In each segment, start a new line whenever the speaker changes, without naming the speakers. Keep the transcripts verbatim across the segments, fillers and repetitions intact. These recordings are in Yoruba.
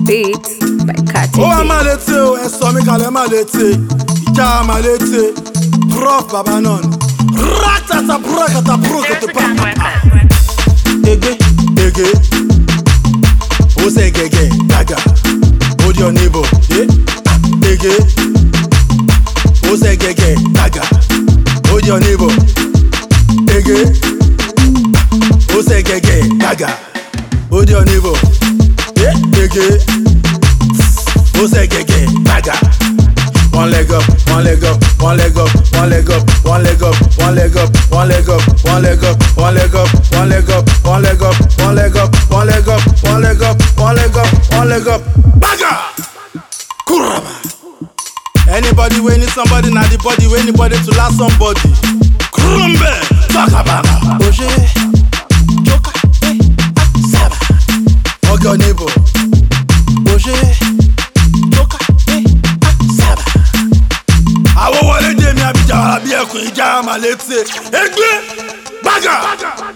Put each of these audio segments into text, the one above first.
Beats by Katy.
Oh, I'm a little, and so me call him a little. Ja, I'm a little. Prof, Baba non. Ratata, brakata, brokata, papa. Ege, ege. Who say gege, gaga? Hold your neighbor, yeah? Ege. Who say gege, gaga? Hold your neighbor. Ege. Who say gege, gaga? Hold your neighbor. Yeah, ege. Who say gege, gaga? One leg up, one leg up, one leg up, one leg up, one leg up, one leg up, one leg up, one leg up, one leg up, one leg up, one leg up, one leg up, one leg up, one leg up, one leg up, one leg up, baga! Kuraba! Anybody we need somebody, not the body, we anybody to last somebody. Krumbe! Taka baga! Oje! Joka! Eh! Saba! Hug your neighbor. Oje! Joka! Eh! Saba! Awo wale de mi abija arabi ekun ija ma lete. Egbe! Baga!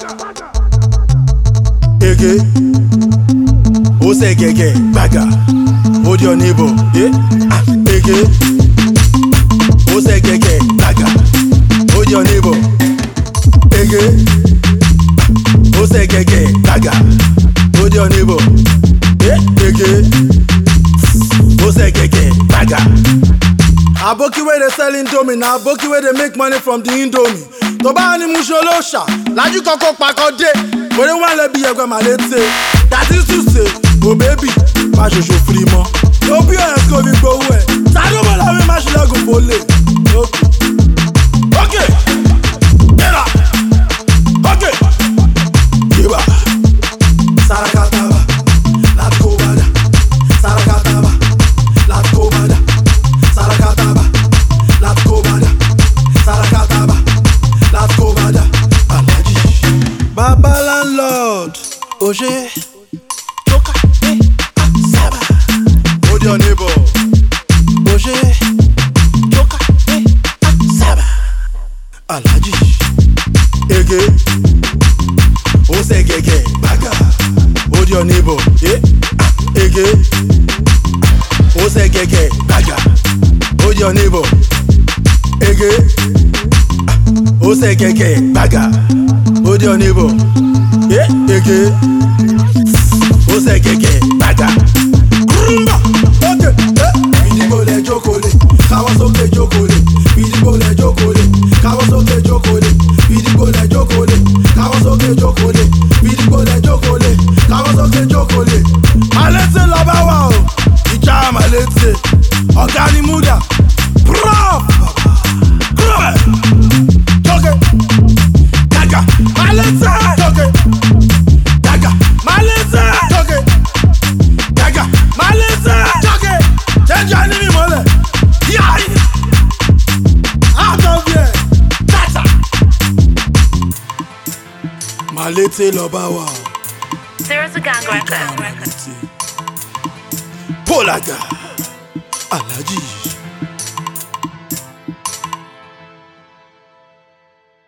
Ege! Who say gege? Baga! Hold your neighbor. Yeah? Ah, ege! Who say gege? Baga! Hold your neighbor. Ege! Who say gege? Baga! Hold your neighbor. Yeah? Ege! Who say gege? Baga! Aboki where they sell Indomie, na aboki where they make money from the Indomie. To ba ni musholosha, laju koko pakode. When they want to be a grandma, let's say. That is to say, oh baby, ma jojo free mo. Don't be a scoby go away. Sado mo la we ma shila go pole. Okay, okay, get up. Okay, give up. Sarakataba, let's go bada. Sarakataba, let's go bada. Sarakataba, let's go bada. Sarakataba, let's go bada. Alaji, Baba landlord, Oje, Joka, eh, ah, Saba. Hold your neighbor. Oje, Joka, eh, ah, Saba. Alaji, Ege, Ose gege, baga. Hold your neighbor, eh, ah, Ege, Ose gege, baga. Hold your neighbor. Ege, Ose gege, baga. Hold your neighbor. Yeah, ege. Ose gege, baga. Rumba. Okay. Eh. Bidibo le jokole. Kawasoke jokole. Bidibo le jokole. Kawasoke jokole. Bidibo le jokole. Kawasoke jokole. Bidibo le jokole. Kawasoke jokole. Malete labawa o. Ija malete. Ogani muda. Prof. Prof. Joke. Gaga. Malete. Joke. Gaga. Malete. Joke. Gaga. Malete. Joke. Change your name, mole. Yai. Out of here. Tata. Malete lobawa.
There's a gang record.
Polaga. Alaji.